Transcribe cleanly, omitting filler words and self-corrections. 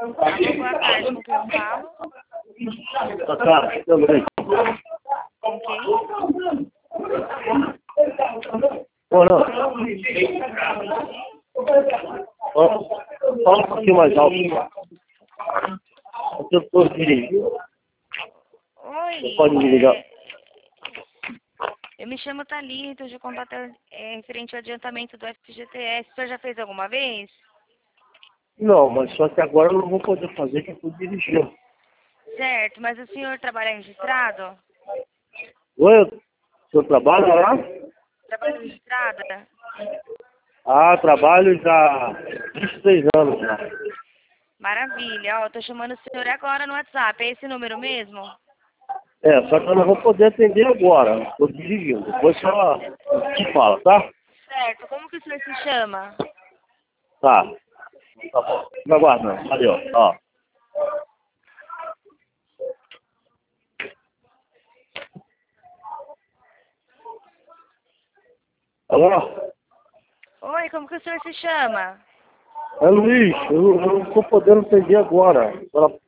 Alô, boa tarde, com quem eu falo? Boa tarde, também. Com quem? Ô, não. Fala um pouquinho mais alto. Eu tô dirigindo. Oi, Você pode me ligar? eu me chamo Thalita, hoje o contato é referente ao adiantamento do FGTS. O senhor já fez alguma vez? Não, mas só que agora eu não vou poder fazer que eu tô dirigindo. Certo, mas o senhor trabalha registrado? Oi, o senhor trabalha lá? Trabalho registrado? Ah, trabalho já há 26 anos já. Maravilha, ó, eu tô chamando o senhor agora no WhatsApp, é esse número mesmo? É, só que eu não vou poder atender agora. Estou dirigindo. Depois só te fala, tá? Certo, como que o senhor se chama? Tá. Tá bom. Me aguarda. Valeu. Ó. Alô? Oi, como que o senhor se chama? É Luiz. Eu não estou podendo atender agora. Pela